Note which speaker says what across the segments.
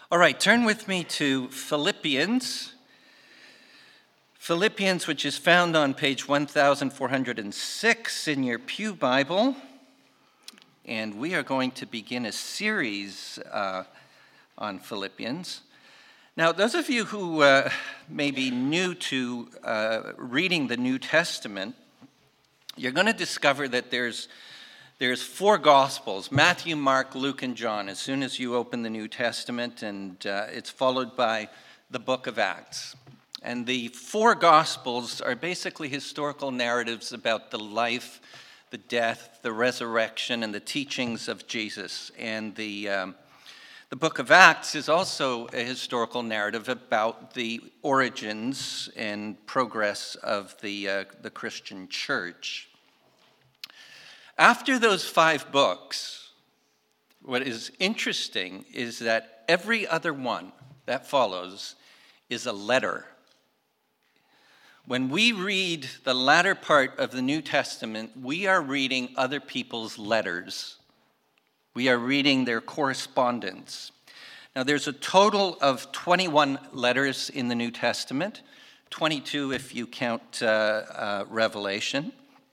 Speaker 1: All right, turn with me to Philippians. Philippians, which is found on page 1406 in your Pew Bible. And we are going to begin a series on Philippians. Now, those of you who may be new to reading the New Testament, you're going to discover that there's four Gospels: Matthew, Mark, Luke, and John, as soon as you open the New Testament, and it's followed by the book of Acts. And the four Gospels are basically historical narratives about the life, the death, the resurrection, and the teachings of Jesus. And the book of Acts is also a historical narrative about the origins and progress of the Christian church. After those five books, what is interesting is that every other one that follows is a letter. When we read the latter part of the New Testament, we are reading other people's letters. We are reading their correspondence. Now, there's a total of 21 letters in the New Testament, 22 if you count Revelation.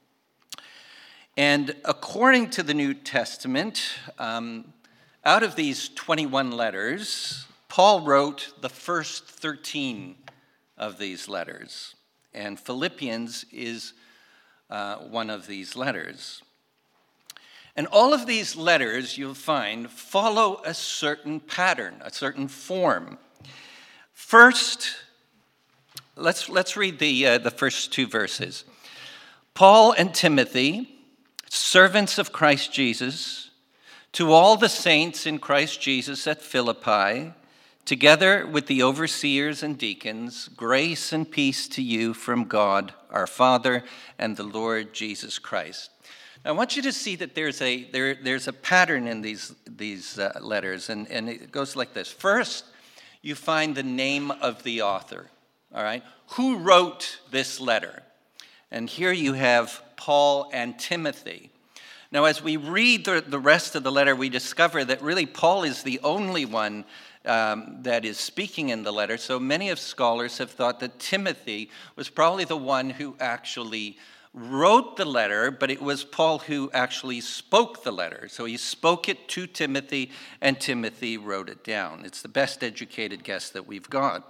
Speaker 1: And according to the New Testament, out of these 21 letters, Paul wrote the first 13 of these letters. And Philippians is one of these letters. And all of these letters, you'll find, follow a certain pattern, a certain form. First, let's read the first two verses. Paul and Timothy, servants of Christ Jesus, to all the saints in Christ Jesus at Philippi, together with the overseers and deacons, grace and peace to you from God our Father and the Lord Jesus Christ. Now, I want you to see that there's a pattern in these letters, and it goes like this. First, you find the name of the author, all right? Who wrote this letter? And here you have Paul and Timothy. Now, as we read the rest of the letter, we discover that really Paul is the only one that is speaking in the letter. So many of scholars have thought that Timothy was probably the one who actually wrote the letter, but it was Paul who actually spoke the letter. So he spoke it to Timothy, and Timothy wrote it down. It's the best educated guess that we've got.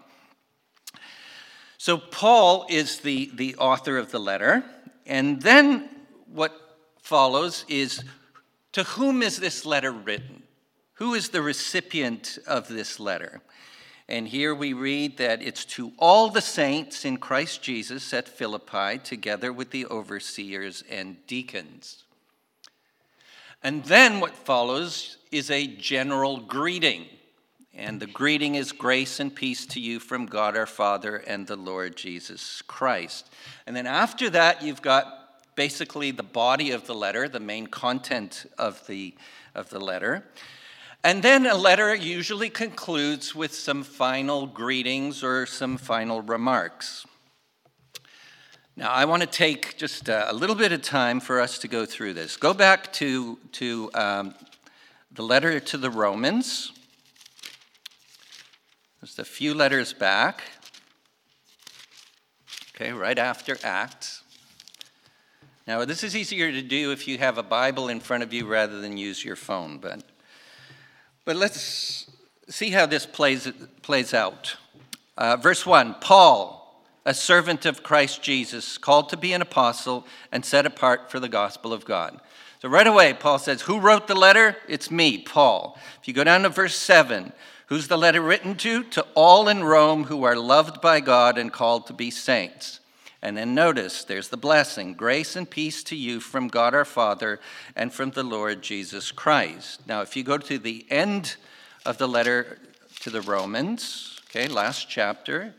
Speaker 1: So Paul is the author of the letter, and then what follows is, to whom is this letter written? Who is the recipient of this letter? And here we read that it's to all the saints in Christ Jesus at Philippi, together with the overseers and deacons. And then what follows is a general greeting. And the greeting is grace and peace to you from God our Father and the Lord Jesus Christ. And then after that, you've got basically the body of the letter, the main content of the letter. And then a letter usually concludes with some final greetings or some final remarks. Now, I want to take just a little bit of time for us to go through this. Go back to the letter to the Romans. Just a few letters back. Okay, right after Acts. Now, this is easier to do if you have a Bible in front of you rather than use your phone, but let's see how this plays out. Verse 1, Paul, a servant of Christ Jesus, called to be an apostle and set apart for the gospel of God. So right away, Paul says, who wrote the letter? It's me, Paul. If you go down to verse 7, who's the letter written to? To all in Rome who are loved by God and called to be saints. And then notice, there's the blessing. Grace and peace to you from God our Father and from the Lord Jesus Christ. Now, if you go to the end of the letter to the Romans, okay, last chapter,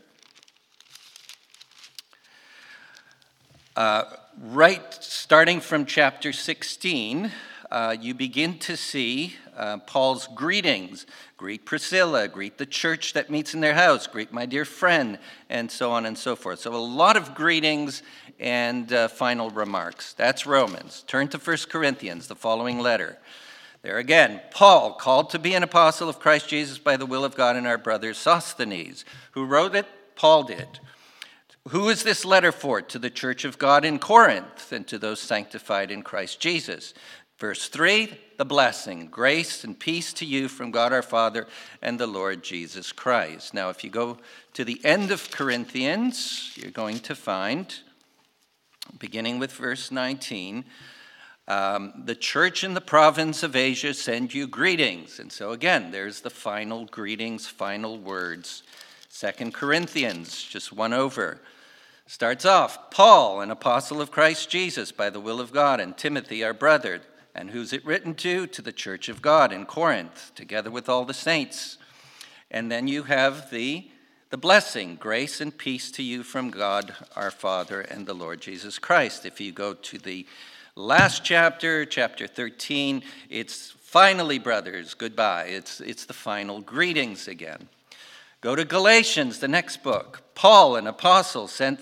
Speaker 1: right starting from chapter 16, you begin to see Paul's greetings. Greet Priscilla, greet the church that meets in their house, greet my dear friend, and so on and so forth. So a lot of greetings and final remarks. That's Romans. Turn to 1 Corinthians, the following letter. There again, Paul, called to be an apostle of Christ Jesus by the will of God, and our brother Sosthenes. Who wrote it? Paul did. Who is this letter for? To the church of God in Corinth, and to those sanctified in Christ Jesus. Verse 3, the blessing, grace and peace to you from God our Father and the Lord Jesus Christ. Now, if you go to the end of Corinthians, you're going to find, beginning with verse 19, the church in the province of Asia send you greetings. And so again, there's the final greetings, final words. 2 Corinthians, just one over, starts off, Paul, an apostle of Christ Jesus by the will of God, and Timothy, our brother. And who's it written to? To the church of God in Corinth, together with all the saints. And then you have the blessing, grace and peace to you from God our Father and the Lord Jesus Christ. If you go to the last chapter, chapter 13, it's finally, brothers, goodbye. It's the final greetings again. Go to Galatians, the next book. Paul, an apostle, sent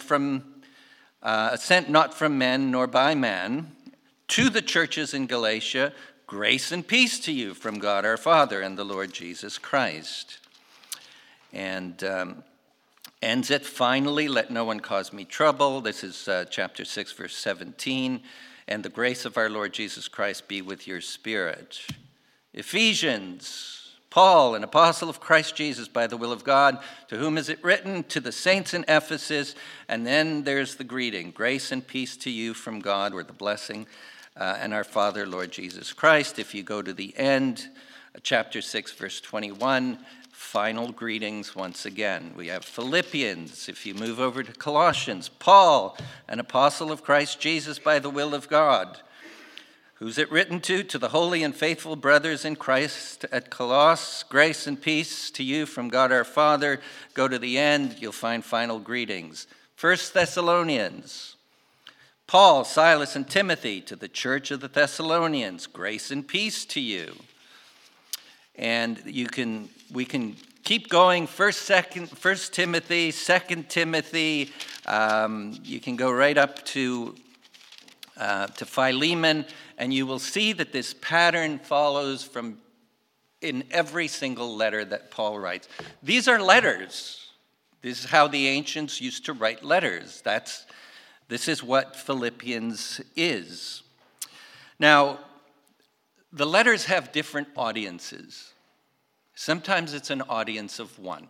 Speaker 1: not from men nor by man, to the churches in Galatia, grace and peace to you from God our Father and the Lord Jesus Christ. And ends it finally, let no one cause me trouble. This is chapter 6, verse 17. And the grace of our Lord Jesus Christ be with your spirit. Ephesians, Paul, an apostle of Christ Jesus by the will of God, to whom is it written? To the saints in Ephesus. And then there's the greeting, grace and peace to you from God, or the blessing, and our Father, Lord Jesus Christ. If you go to the end, chapter 6, verse 21, final greetings once again. We have Philippians. If you move over to Colossians, Paul, an apostle of Christ Jesus by the will of God. Who's it written to? To the holy and faithful brothers in Christ at Colossus, grace and peace to you from God our Father. Go to the end, you'll find final greetings. 1 Thessalonians, Paul, Silas, and Timothy, to the church of the Thessalonians, grace and peace to you. And we can keep going. 1 Timothy, 2 Timothy. You can go right up to Philemon, and you will see that this pattern follows in every single letter that Paul writes. These are letters. This is how the ancients used to write letters. This is what Philippians is. Now, the letters have different audiences. Sometimes it's an audience of one.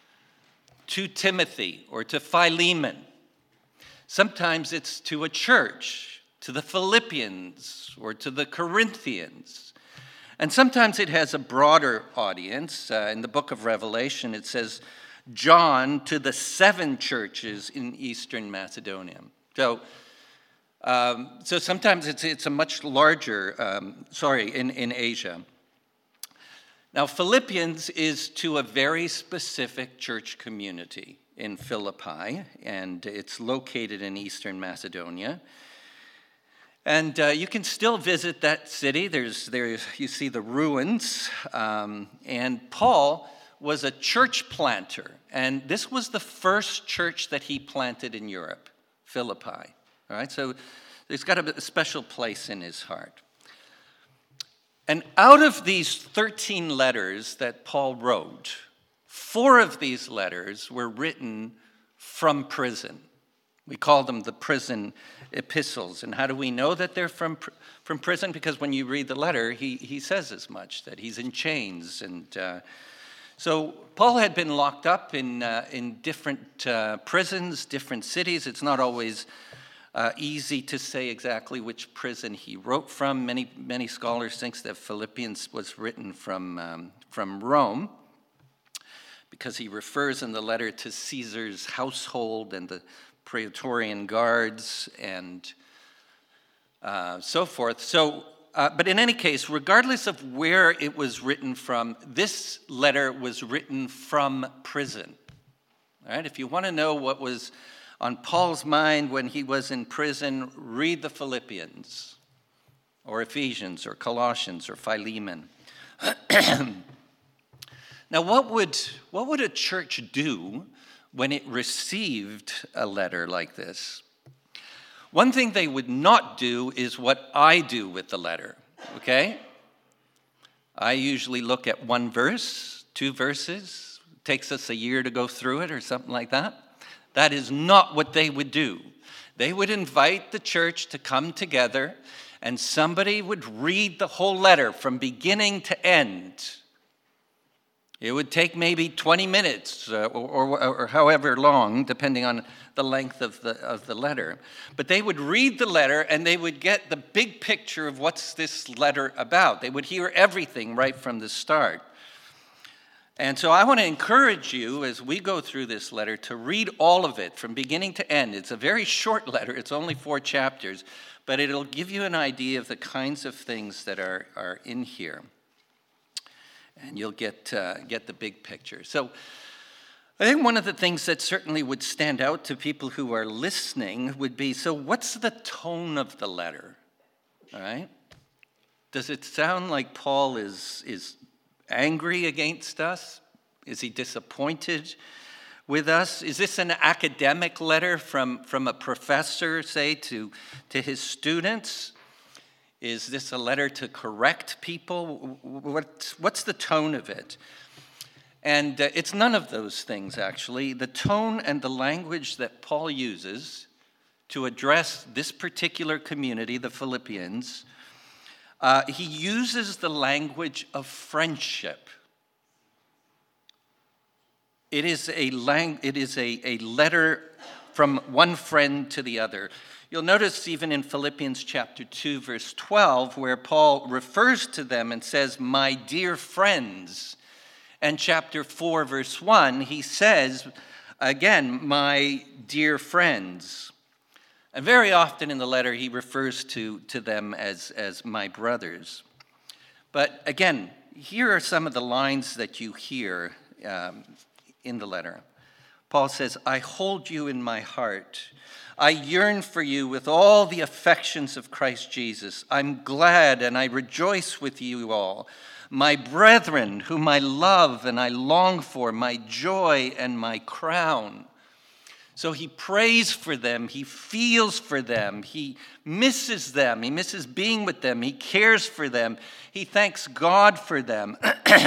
Speaker 1: To Timothy or to Philemon. Sometimes it's to a church, to the Philippians or to the Corinthians. And sometimes it has a broader audience. In the book of Revelation, it says, John to the 7 churches in Eastern Macedonia. So sometimes it's a much larger, in Asia. Now, Philippians is to a very specific church community in Philippi, and it's located in Eastern Macedonia. And you can still visit that city. You see the ruins. And Paul was a church planter, and this was the first church that he planted in Europe, Philippi. All right, so it's got a special place in his heart. And out of these 13 letters that Paul wrote, 4 of these letters were written from prison. We call them the prison epistles. And how do we know that they're from prison? Because when you read the letter, he says as much, that he's in chains. And so Paul had been locked up in different prisons, different cities. It's not always easy to say exactly which prison he wrote from. Many scholars think that Philippians was written from Rome, because he refers in the letter to Caesar's household and the Praetorian guards and so forth. So, but in any case, regardless of where it was written from, this letter was written from prison. All right, if you want to know what was on Paul's mind when he was in prison, read the Philippians or Ephesians or Colossians or Philemon. Now, what would a church do when it received a letter like this? One thing they would not do is what I do with the letter, okay? I usually look at one verse, 2 verses. It takes us a year to go through it or something like that. That is not what they would do. They would invite the church to come together, and somebody would read the whole letter from beginning to end. It would take maybe 20 minutes or however long, depending on the length of the letter. But they would read the letter and they would get the big picture of what's this letter about. They would hear everything right from the start. And so I want to encourage you as we go through this letter to read all of it from beginning to end. It's a very short letter. It's only 4 chapters, but it'll give you an idea of the kinds of things that are in here. And you'll get the big picture. So I think one of the things that certainly would stand out to people who are listening would be, so what's the tone of the letter? All right? Does it sound like Paul is angry against us? Is he disappointed with us? Is this an academic letter from a professor, say, to his students? Is this a letter to correct people? What's the tone of it? And it's none of those things, actually. The tone and the language that Paul uses to address this particular community, the Philippians, he uses the language of friendship. It is a letter from one friend to the other. You'll notice even in Philippians chapter 2, verse 12, where Paul refers to them and says, "My dear friends." And chapter 4, verse 1, he says, again, "My dear friends." And very often in the letter, he refers to them as "my brothers." But again, here are some of the lines that you hear in the letter. Paul says, "I hold you in my heart. I yearn for you with all the affections of Christ Jesus. I'm glad and I rejoice with you all. My brethren, whom I love and I long for, my joy and my crown." So he prays for them. He feels for them. He misses them. He misses being with them. He cares for them. He thanks God for them.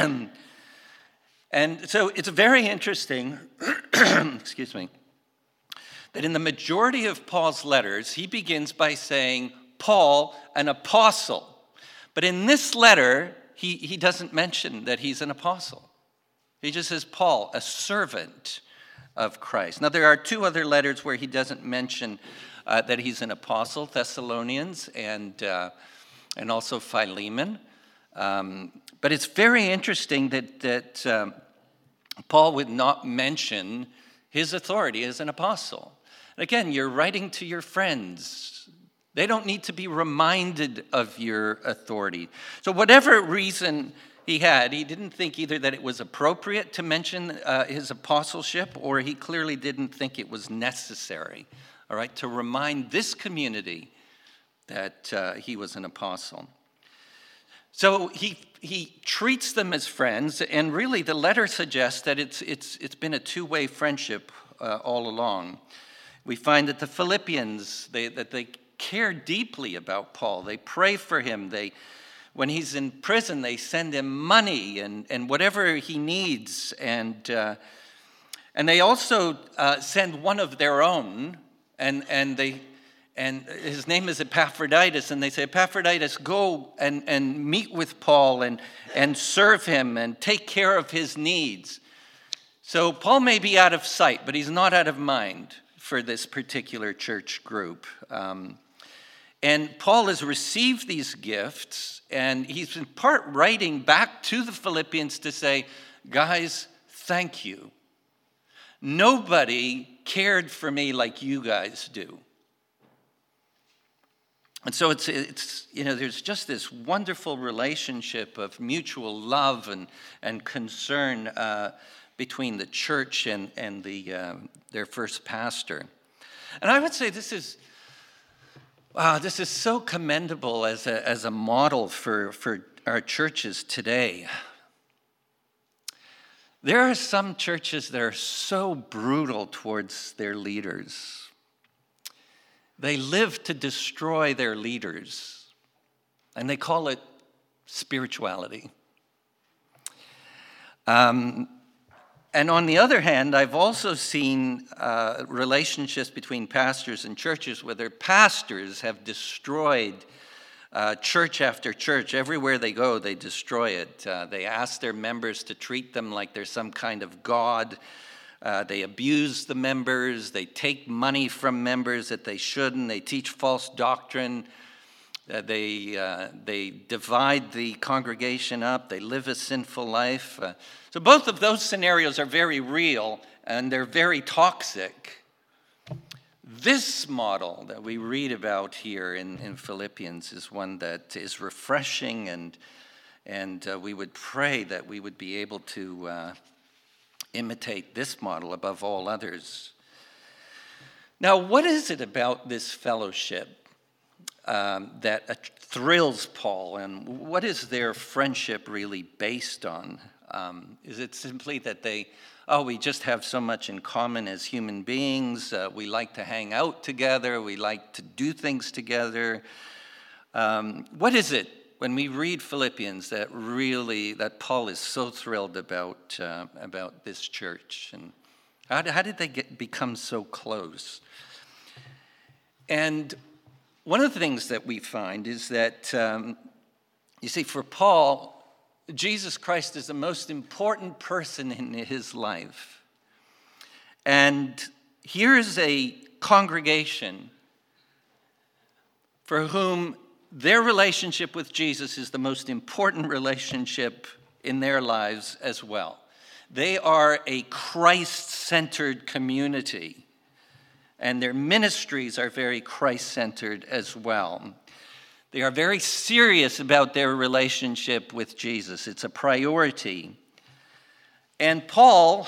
Speaker 1: And so it's very interesting, excuse me, that in the majority of Paul's letters, he begins by saying, Paul, an apostle. But in this letter, he doesn't mention that he's an apostle. He just says, Paul, a servant of Christ. Now, there are 2 other letters where he doesn't mention that he's an apostle, Thessalonians and also Philemon. But it's very interesting that Paul would not mention his authority as an apostle. Again, you're writing to your friends. They don't need to be reminded of your authority. So whatever reason he had, he didn't think either that it was appropriate to mention his apostleship, or he clearly didn't think it was necessary, all right, to remind this community that he was an apostle. So he treats them as friends, and really the letter suggests that it's been a two-way friendship all along. We find that the Philippians, they care deeply about Paul. They pray for him. When he's in prison, they send him money and whatever he needs. And they also send one of their own, and his name is Epaphroditus, and they say, Epaphroditus, go and meet with Paul and serve him and take care of his needs. So Paul may be out of sight, but he's not out of mind for this particular church group. And Paul has received these gifts, and he's in part writing back to the Philippians to say, guys, thank you. Nobody cared for me like you guys do. And so it's there's just this wonderful relationship of mutual love and concern between the church and their first pastor. And I would say this is so commendable as a model for our churches today. There are some churches that are so brutal towards their leaders. They live to destroy their leaders, and they call it spirituality. And on the other hand, I've also seen relationships between pastors and churches where their pastors have destroyed church after church. Everywhere they go, they destroy it. They ask their members to treat them like they're some kind of god. They abuse the members. They take money from members that they shouldn't. They teach false doctrine. They divide the congregation up. They live a sinful life. So both of those scenarios are very real, and they're very toxic. This model that we read about here in Philippians is one that is refreshing, and we would pray that we would be able to imitate this model above all others. Now, what is it about this fellowship that thrills Paul, and what is their friendship really based on? Is it simply that we just have so much in common as human beings, we like to hang out together, we like to do things together? What is it when we read Philippians that Paul is so thrilled about this church? And how did they become so close? And one of the things that we find is that, you see, for Paul, Jesus Christ is the most important person in his life. And here is a congregation for whom their relationship with Jesus is the most important relationship in their lives as well. They are a Christ-centered community, and their ministries are very Christ-centered as well. They are very serious about their relationship with Jesus. It's a priority. And Paul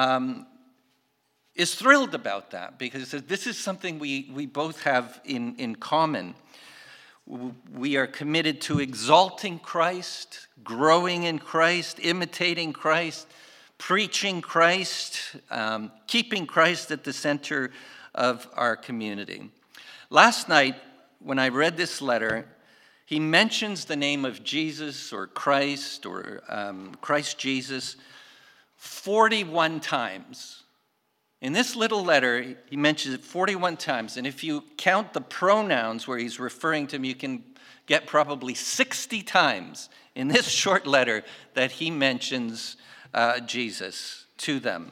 Speaker 1: is thrilled about that because he says, this is something we both have in common. We are committed to exalting Christ, growing in Christ, imitating Christ, preaching Christ, keeping Christ at the center of our community. Last night, when I read this letter, he mentions the name of Jesus or Christ Jesus 41 times. In this little letter, he mentions it 41 times. And if you count the pronouns where he's referring to them, you can get probably 60 times in this short letter that he mentions Jesus to them.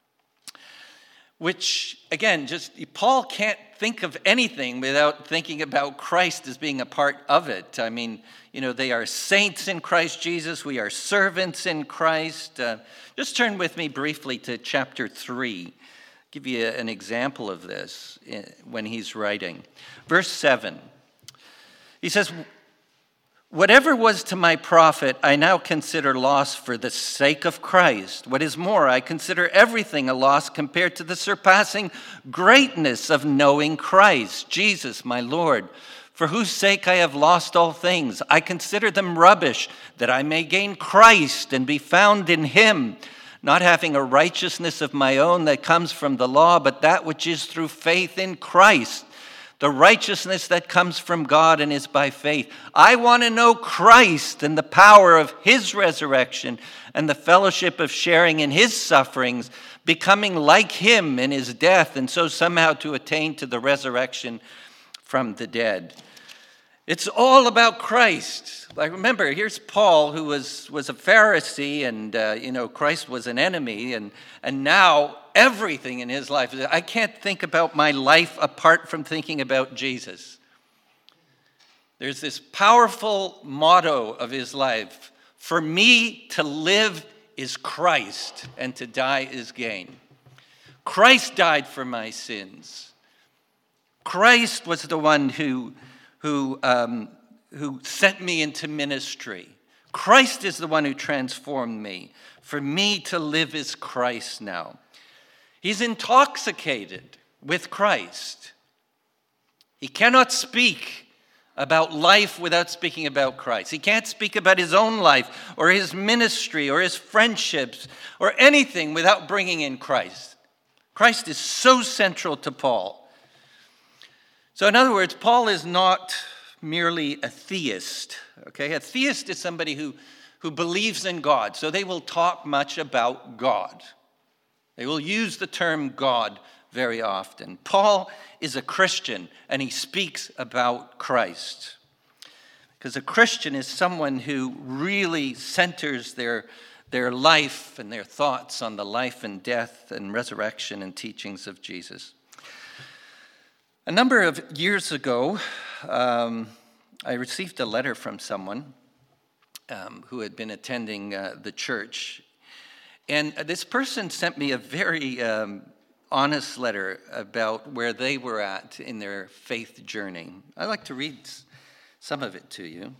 Speaker 1: Which, again, Paul can't think of anything without thinking about Christ as being a part of it. I mean, they are saints in Christ Jesus. We are servants in Christ. Just turn with me briefly to chapter 3. I'll give you an example of this when he's writing. Verse 7. He says, "Whatever was to my profit, I now consider loss for the sake of Christ. What is more, I consider everything a loss compared to the surpassing greatness of knowing Christ, Jesus, my Lord, for whose sake I have lost all things. I consider them rubbish, that I may gain Christ and be found in him, not having a righteousness of my own that comes from the law, but that which is through faith in Christ, the righteousness that comes from God and is by faith. I want to know Christ and the power of his resurrection and the fellowship of sharing in his sufferings, becoming like him in his death, and so somehow to attain to the resurrection from the dead." It's all about Christ. Like, remember, here's Paul, who was a Pharisee, and Christ was an enemy, and now everything in his life. I can't think about my life apart from thinking about Jesus. There's this powerful motto of his life: for me to live is Christ, and to die is gain. Christ died for my sins. Christ was the one who sent me into ministry. Christ is the one who transformed me. For me to live is Christ now. He's intoxicated with Christ. He cannot speak about life without speaking about Christ. He can't speak about his own life or his ministry or his friendships or anything without bringing in Christ. Christ is so central to Paul. So in other words, Paul is not merely a theist. Okay, a theist is somebody who who believes in God. So they will talk much about God. They will use the term God very often. Paul is a Christian, and he speaks about Christ. Because a Christian is someone who really centers their life and their thoughts on the life and death and resurrection and teachings of Jesus. A number of years ago, I received a letter from someone who had been attending the church. And this person sent me a very honest letter about where they were at in their faith journey. I'd like to read some of it to you.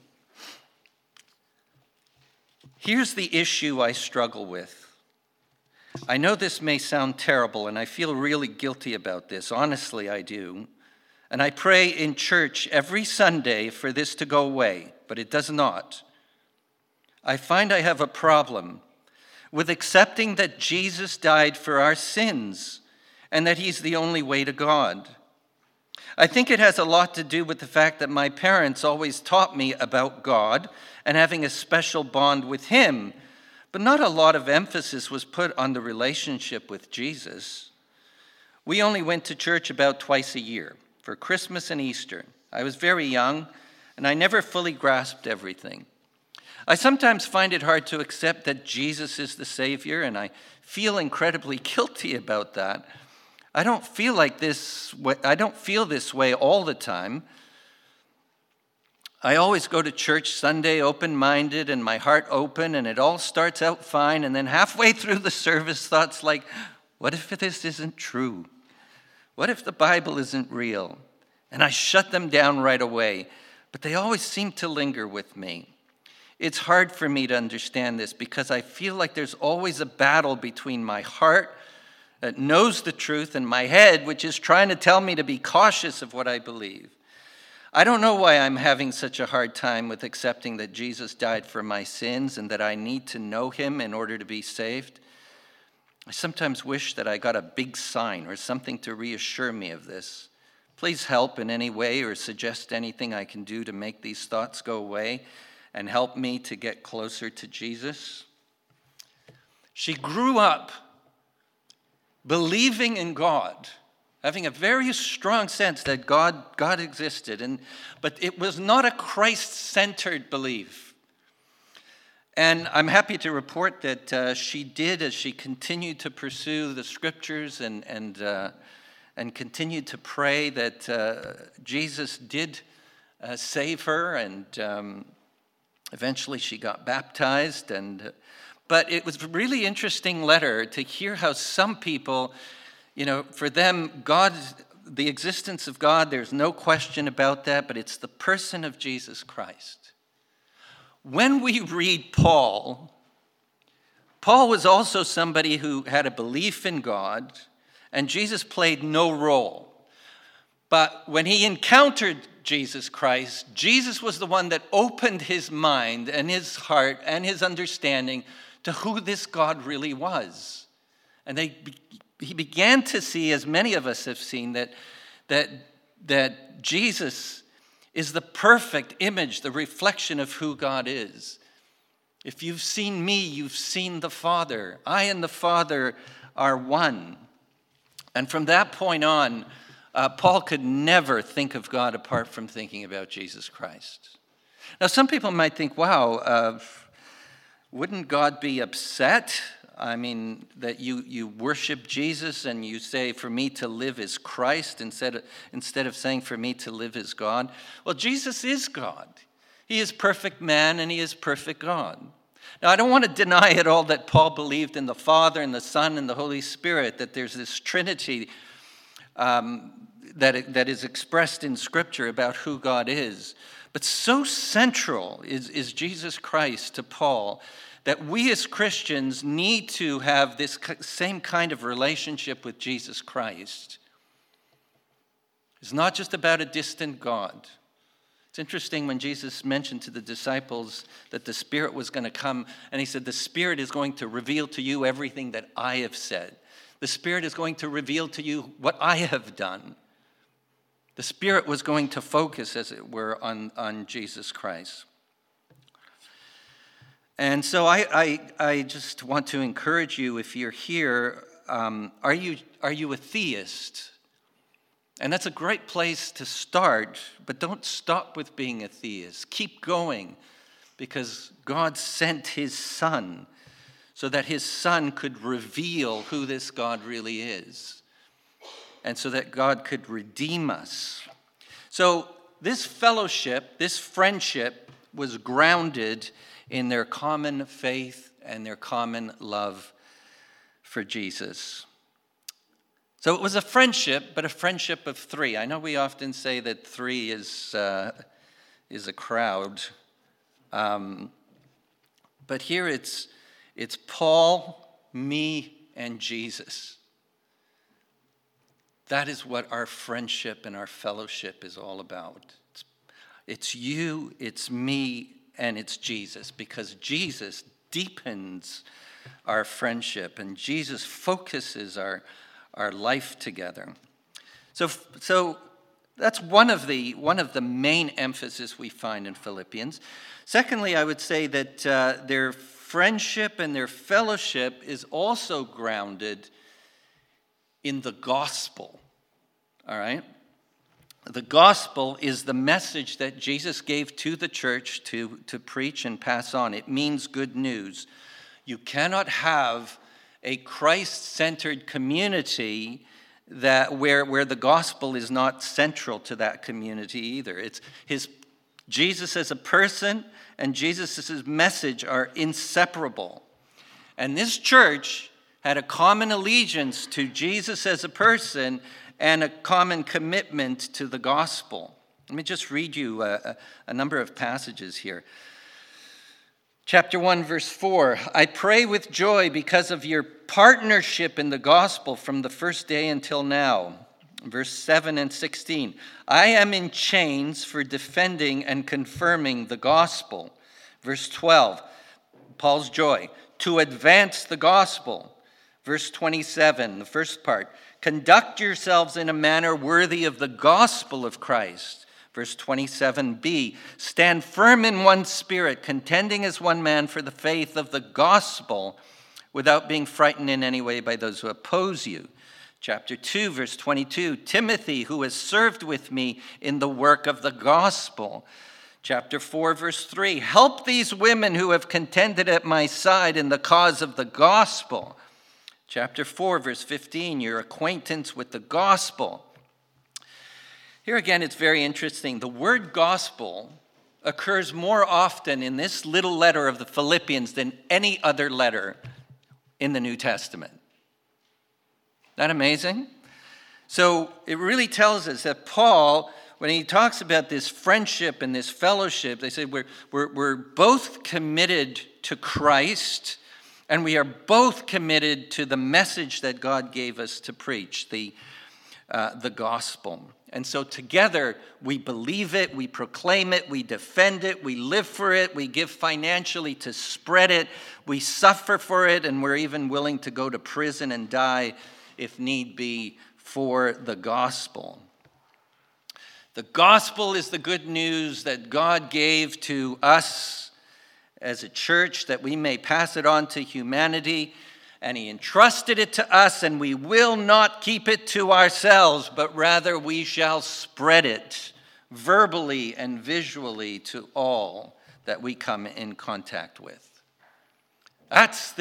Speaker 1: Here's the issue I struggle with. I know this may sound terrible, and I feel really guilty about this. Honestly, I do. And I pray in church every Sunday for this to go away, but it does not. I find I have a problem with accepting that Jesus died for our sins and that he's the only way to God. I think it has a lot to do with the fact that my parents always taught me about God and having a special bond with him, but not a lot of emphasis was put on the relationship with Jesus. We only went to church about twice a year, for Christmas and Easter. I was very young, and I never fully grasped everything. I sometimes find it hard to accept that Jesus is the Savior, and I feel incredibly guilty about that. I don't feel this way all the time. I always go to church Sunday open-minded and my heart open, and it all starts out fine, and then halfway through the service, thoughts like, what if this isn't true? What if the Bible isn't real? And I shut them down right away, but they always seem to linger with me. It's hard for me to understand this because I feel like there's always a battle between my heart that knows the truth and my head, which is trying to tell me to be cautious of what I believe. I don't know why I'm having such a hard time with accepting that Jesus died for my sins and that I need to know him in order to be saved. I sometimes wish that I got a big sign or something to reassure me of this. Please help in any way or suggest anything I can do to make these thoughts go away and help me to get closer to Jesus. She grew up believing in God, having a very strong sense that God existed, but it was not a Christ-centered belief. And I'm happy to report that she did, as she continued to pursue the scriptures and continued to pray, that Jesus did save her, and eventually she got baptized. But it was a really interesting letter to hear how some people, for them, God, the existence of God, there's no question about that, but it's the person of Jesus Christ. When we read Paul was also somebody who had a belief in God, and Jesus played no role. But when he encountered Jesus Christ, Jesus was the one that opened his mind and his heart and his understanding to who this God really was. And he began to see, as many of us have seen, that Jesus is the perfect image, the reflection of who God is. If you've seen me, you've seen the Father. I and the Father are one. And from that point on, Paul could never think of God apart from thinking about Jesus Christ. Now, some people might think, wow, wouldn't God be upset? I mean, that you worship Jesus and you say, for me to live is Christ, instead of saying, for me to live is God. Well, Jesus is God. He is perfect man and he is perfect God. Now, I don't want to deny at all that Paul believed in the Father and the Son and the Holy Spirit, that there's this Trinity that is expressed in Scripture about who God is. But so central is Jesus Christ to Paul that we as Christians need to have this same kind of relationship with Jesus Christ. It's not just about a distant God. It's interesting when Jesus mentioned to the disciples that the Spirit was going to come, and he said, the Spirit is going to reveal to you everything that I have said. The Spirit is going to reveal to you what I have done. The Spirit was going to focus, as it were, on Jesus Christ. And so I just want to encourage you, if you're here, are you a theist? And that's a great place to start, but don't stop with being a theist. Keep going, because God sent his Son so that his Son could reveal who this God really is, and so that God could redeem us. So this fellowship, this friendship, was grounded in their common faith and their common love for Jesus. So it was a friendship, but a friendship of three. I know we often say that three is a crowd, but here it's Paul, me, and Jesus. That is what our friendship and our fellowship is all about. It's you, it's me, and it's Jesus, because Jesus deepens our friendship and Jesus focuses our life together. So that's one of the main emphasis we find in Philippians. Secondly, I would say that their friendship and their fellowship is also grounded in the gospel. All right? The gospel is the message that Jesus gave to the church to preach and pass on. It means good news. You cannot have a Christ-centered community where the gospel is not central to that community either. It's Jesus as a person and Jesus' message are inseparable. And this church had a common allegiance to Jesus as a person and a common commitment to the gospel. Let me just read you a number of passages here. Chapter 1, verse 4, I pray with joy because of your partnership in the gospel from the first day until now. Verse 7 and 16, I am in chains for defending and confirming the gospel. Verse 12, Paul's joy, to advance the gospel. Verse 27, the first part, conduct yourselves in a manner worthy of the gospel of Christ. Verse 27b, stand firm in one spirit, contending as one man for the faith of the gospel, without being frightened in any way by those who oppose you. Chapter 2, verse 22, Timothy, who has served with me in the work of the gospel. Chapter 4, verse 3, help these women who have contended at my side in the cause of the gospel. Chapter 4, verse 15, your acquaintance with the gospel. Here again, it's very interesting. The word gospel occurs more often in this little letter of the Philippians than any other letter in the New Testament. Isn't that amazing? So it really tells us that Paul, when he talks about this friendship and this fellowship, they say we're both committed to Christ, and we are both committed to the message that God gave us to preach, the gospel. And so together we believe it, we proclaim it, we defend it, we live for it, we give financially to spread it, we suffer for it, and we're even willing to go to prison and die if need be for the gospel. The gospel is the good news that God gave to us as a church that we may pass it on to humanity. And he entrusted it to us, and we will not keep it to ourselves, but rather we shall spread it verbally and visually to all that we come in contact with. That's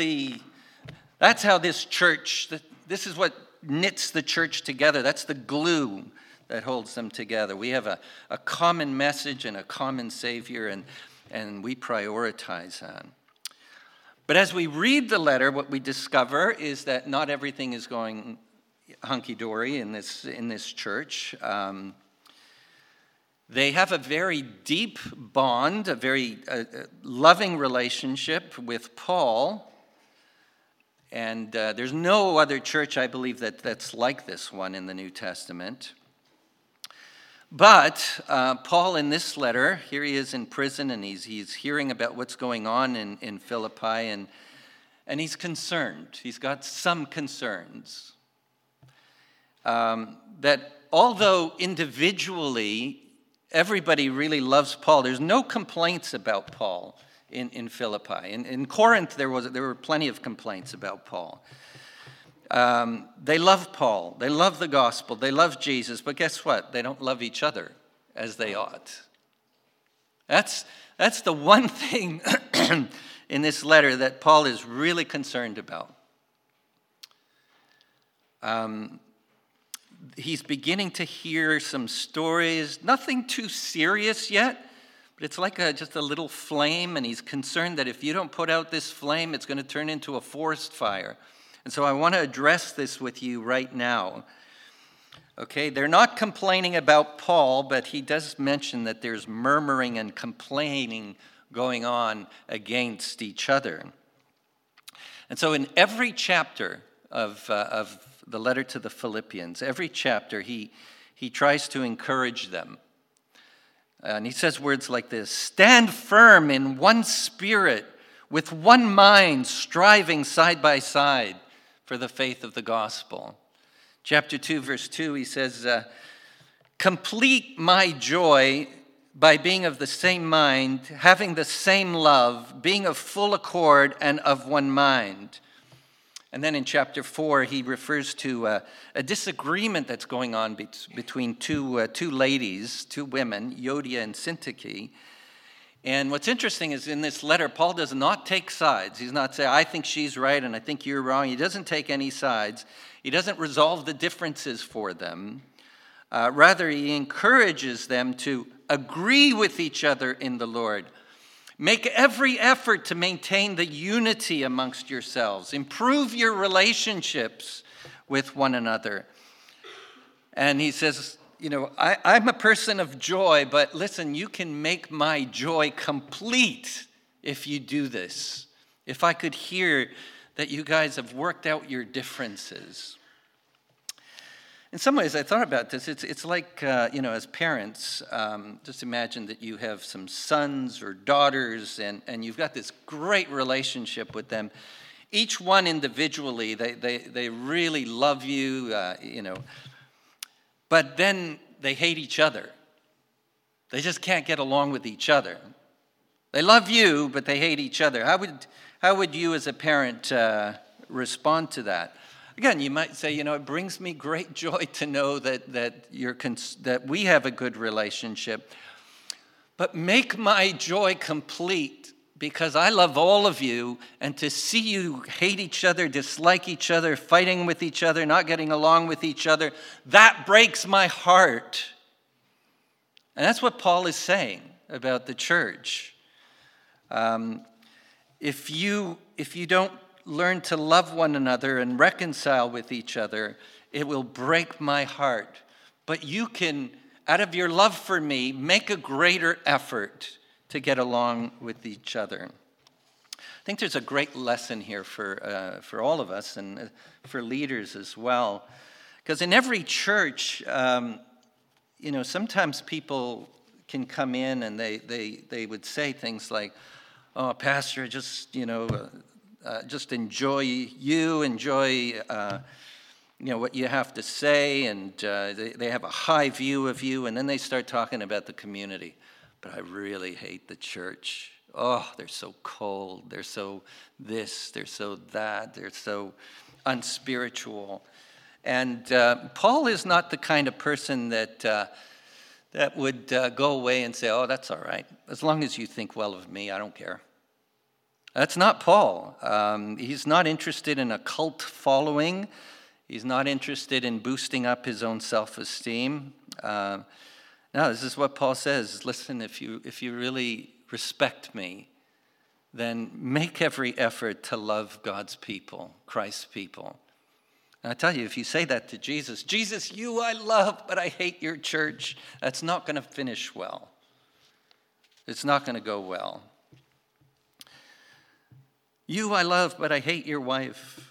Speaker 1: how this church, this is what knits the church together. That's the glue that holds them together. We have a common message and a common Savior, and we prioritize that. But as we read the letter, what we discover is that not everything is going hunky-dory in this church. They have a very deep bond, a very loving relationship with Paul. And there's no other church, I believe, that's like this one in the New Testament. But Paul, in this letter, here he is in prison, and he's hearing about what's going on in Philippi, and he's concerned. He's got some concerns. That although individually everybody really loves Paul, there's no complaints about Paul in Philippi. In Corinth, there were plenty of complaints about Paul. They love Paul. They love the gospel. They love Jesus. But guess what? They don't love each other as they ought. That's the one thing in this letter that Paul is really concerned about. He's beginning to hear some stories, nothing too serious yet, but it's like just a little flame, and he's concerned that if you don't put out this flame, it's going to turn into a forest fire. And so I want to address this with you right now. Okay, they're not complaining about Paul, but he does mention that there's murmuring and complaining going on against each other. And so in every chapter of the letter to the Philippians, every chapter he tries to encourage them. And he says words like this: stand firm in one spirit, with one mind, striving side by side for the faith of the gospel. Chapter 2, verse 2, he says, complete my joy by being of the same mind, having the same love, being of full accord and of one mind. And then in chapter 4, he refers to a disagreement that's going on between two ladies, two women, Euodia and Syntyche. And what's interesting is in this letter, Paul does not take sides. He's not saying, I think she's right and I think you're wrong. He doesn't take any sides. He doesn't resolve the differences for them. Rather, he encourages them to agree with each other in the Lord. Make every effort to maintain the unity amongst yourselves. Improve your relationships with one another. And he says, I'm a person of joy, but listen, you can make my joy complete if you do this. If I could hear that you guys have worked out your differences. In some ways, I thought about this. It's like, as parents, just imagine that you have some sons or daughters, and you've got this great relationship with them. Each one individually, they really love you, but then they hate each other. They just can't get along with each other. They love you, but they hate each other. How would you as a parent respond to that? Again, you might say, it brings me great joy to know that we have a good relationship. But make my joy complete, because I love all of you, and to see you hate each other, dislike each other, fighting with each other, not getting along with each other, that breaks my heart. And that's what Paul is saying about the church. If you don't learn to love one another and reconcile with each other, it will break my heart. But you can, out of your love for me, make a greater effort to get along with each other. I think there's a great lesson here for all of us and for leaders as well. Because in every church, sometimes people can come in and they would say things like, oh, Pastor, just enjoy what you have to say, and they have a high view of you, and then they start talking about the community. But I really hate the church. Oh, they're so cold. They're so this. They're so that. They're so unspiritual. And Paul is not the kind of person that would go away and say, oh, that's all right. As long as you think well of me, I don't care. That's not Paul. He's not interested in a cult following. He's not interested in boosting up his own self-esteem. No, this is what Paul says. Listen, if you really respect me, then make every effort to love God's people, Christ's people. And I tell you, if you say that to Jesus, Jesus, you I love, but I hate your church, that's not going to finish well. It's not going to go well. You I love, but I hate your wife.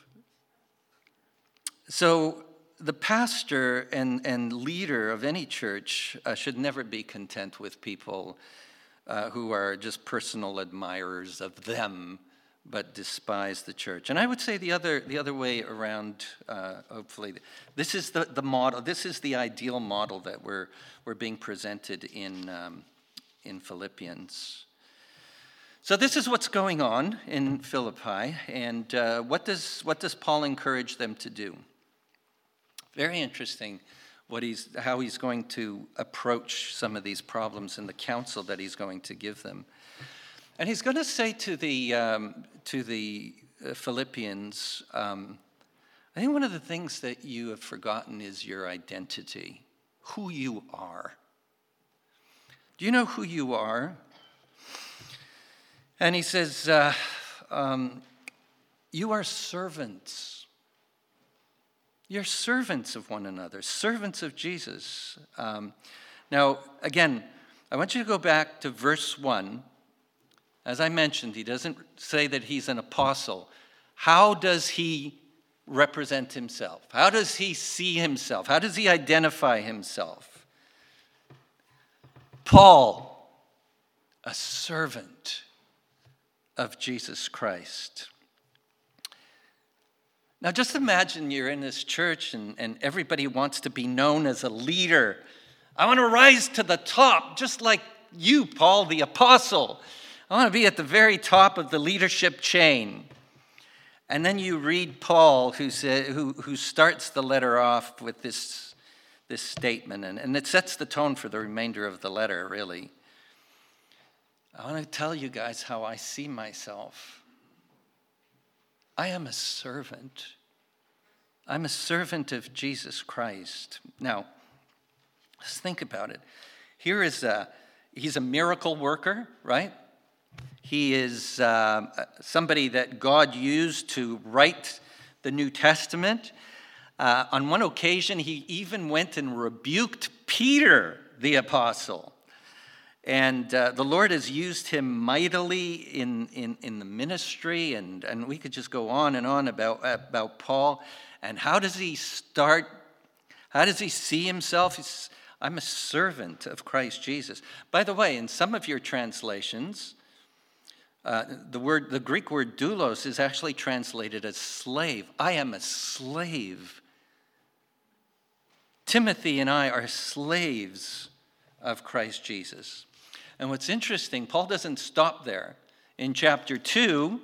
Speaker 1: So the pastor and leader of any church should never be content with people who are just personal admirers of them, but despise the church. And I would say the other way around. Hopefully, this is the model. This is the ideal model that we're being presented in Philippians. So this is what's going on in Philippi, and what does Paul encourage them to do? Very interesting how he's going to approach some of these problems and the counsel that he's going to give them. And he's going to say to the Philippians, I think one of the things that you have forgotten is your identity, who you are. Do you know who you are? And he says, you are servants. You're servants of one another, servants of Jesus. Now, again, I want you to go back to verse 1. As I mentioned, he doesn't say that he's an apostle. How does he represent himself? How does he see himself? How does he identify himself? Paul, a servant of Jesus Christ. Now just imagine you're in this church and everybody wants to be known as a leader. I want to rise to the top, just like you, Paul, the apostle. I want to be at the very top of the leadership chain. And then you read Paul, who starts the letter off with this statement, and it sets the tone for the remainder of the letter, really. I want to tell you guys how I see myself. I am a servant. I'm a servant of Jesus Christ. Now, let's think about it. He's a miracle worker, right? He is somebody that God used to write the New Testament. On one occasion, he even went and rebuked Peter, the apostle. And the Lord has used him mightily in the ministry, and we could just go on and on about Paul. And how does he start? How does he see himself? I'm a servant of Christ Jesus. By the way, in some of your translations, the Greek word doulos is actually translated as slave. I am a slave. Timothy and I are slaves of Christ Jesus. And what's interesting, Paul doesn't stop there. In chapter 2,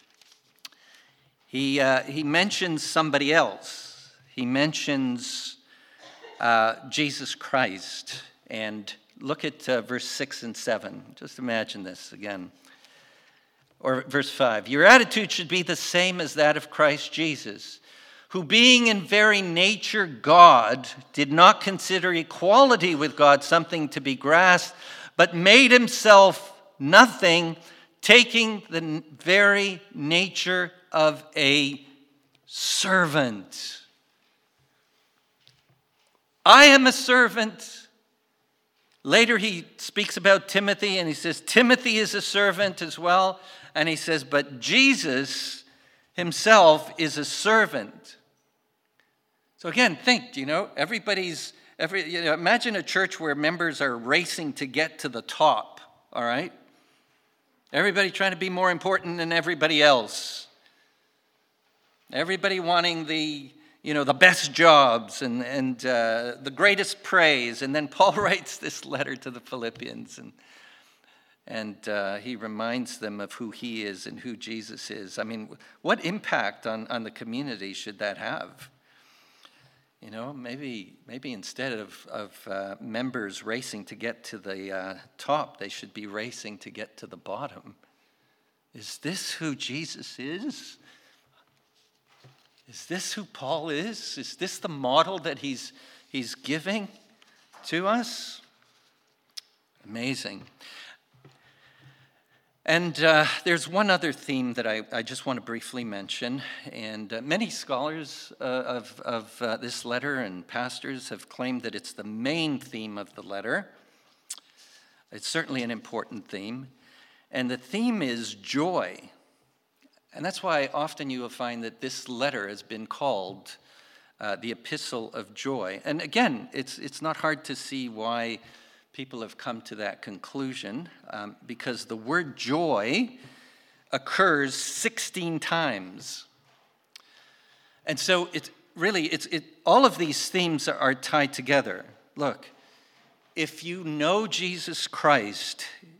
Speaker 1: he mentions somebody else. He mentions Jesus Christ. And look at verse 6 and 7. Just imagine this again. Or verse 5. Your attitude should be the same as that of Christ Jesus, who being in very nature God, did not consider equality with God something to be grasped, but made himself nothing, taking the very nature of a servant. I am a servant. Later he speaks about Timothy, and he says Timothy is a servant as well. And he says, but Jesus himself is a servant. So again, think, imagine a church where members are racing to get to the top, all right? Everybody trying to be more important than everybody else. Everybody wanting the best jobs and the greatest praise. And then Paul writes this letter to the Philippians, and he reminds them of who he is and who Jesus is. I mean, what impact on the community should that have? Maybe instead of members racing to get to the top, they should be racing to get to the bottom. Is this who Jesus is? Is this who Paul is? Is this the model that he's giving to us? Amazing. And there's one other theme that I just want to briefly mention. And many scholars of this letter and pastors have claimed that it's the main theme of the letter. It's certainly an important theme. And the theme is joy. And that's why often you will find that this letter has been called the Epistle of Joy. And again, it's not hard to see why people have come to that conclusion, because the word joy occurs 16 times. And so all of these themes are tied together. Look, if you know Jesus Christ,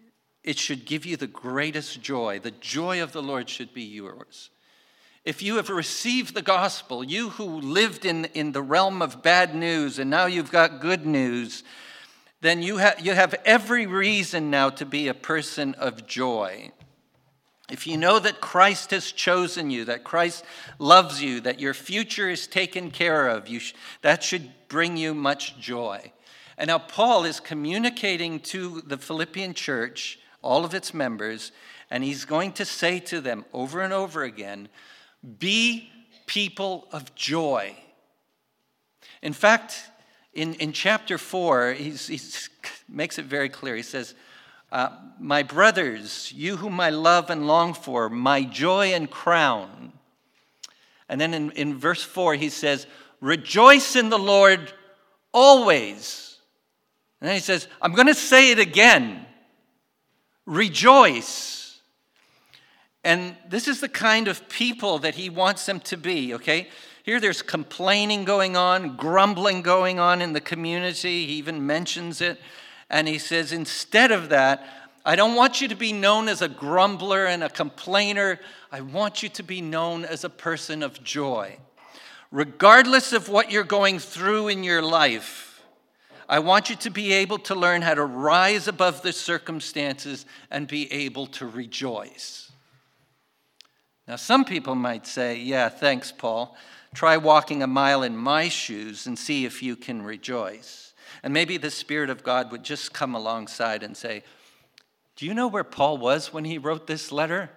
Speaker 1: it should give you the greatest joy. The joy of the Lord should be yours. If you have received the gospel, you who lived in the realm of bad news and now you've got good news, then you have every reason now to be a person of joy. If you know that Christ has chosen you, that Christ loves you, that your future is taken care of, that should bring you much joy. And now Paul is communicating to the Philippian church, all of its members, and he's going to say to them over and over again, be people of joy. In fact, in chapter 4, he makes it very clear. He says, my brothers, you whom I love and long for, my joy and crown. And then in verse 4, he says, rejoice in the Lord always. And then he says, I'm going to say it again. Rejoice. And this is the kind of people that he wants them to be, okay? Here there's complaining going on, grumbling going on in the community. He even mentions it. And he says, instead of that, I don't want you to be known as a grumbler and a complainer. I want you to be known as a person of joy. Regardless of what you're going through in your life, I want you to be able to learn how to rise above the circumstances and be able to rejoice. Now, some people might say, yeah, thanks, Paul. Try walking a mile in my shoes and see if you can rejoice. And maybe the Spirit of God would just come alongside and say, do you know where Paul was when he wrote this letter?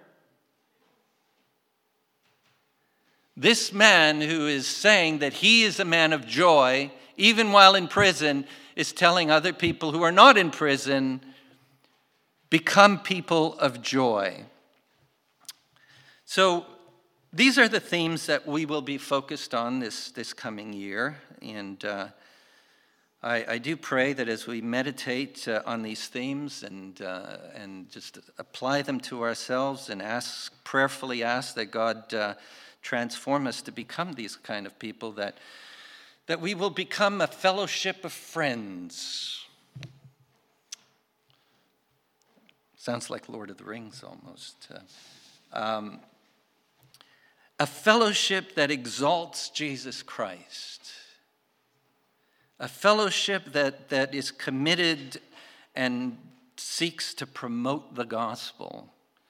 Speaker 1: This man who is saying that he is a man of joy, even while in prison, is telling other people who are not in prison, become people of joy. So these are the themes that we will be focused on this coming year. And I do pray that as we meditate on these themes and just apply them to ourselves and prayerfully ask that God transform us to become these kind of people, that we will become a fellowship of friends. Sounds like Lord of the Rings almost. A fellowship that exalts Jesus Christ. A fellowship that is committed and seeks to promote the gospel.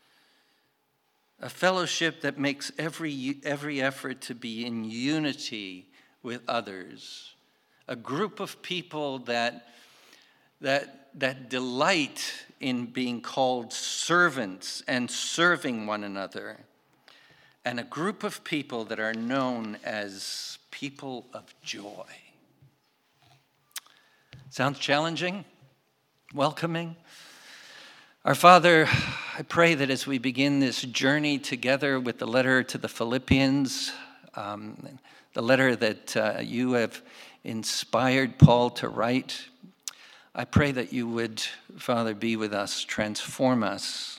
Speaker 1: A fellowship that makes every effort to be in unity with others. A group of people that delight in being called servants and serving one another. And a group of people that are known as people of joy. Sounds challenging? Welcoming? Our Father, I pray that as we begin this journey together with the letter to the Philippians, the letter that you have inspired Paul to write, I pray that you would, Father, be with us, transform us.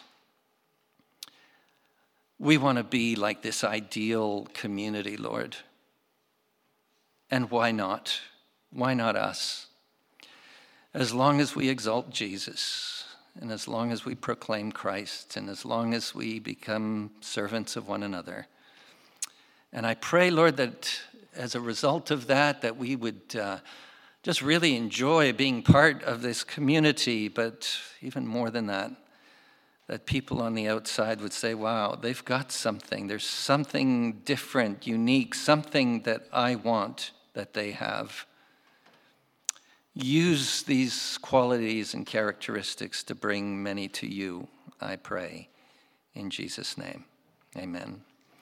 Speaker 1: We want to be like this ideal community, Lord. And why not? Why not us? As long as we exalt Jesus, and as long as we proclaim Christ, and as long as we become servants of one another. And I pray, Lord, that as a result of that we would just really enjoy being part of this community, but even more than that people on the outside would say, wow, they've got something. There's something different, unique, something that I want that they have. Use these qualities and characteristics to bring many to you, I pray. In Jesus' name, amen.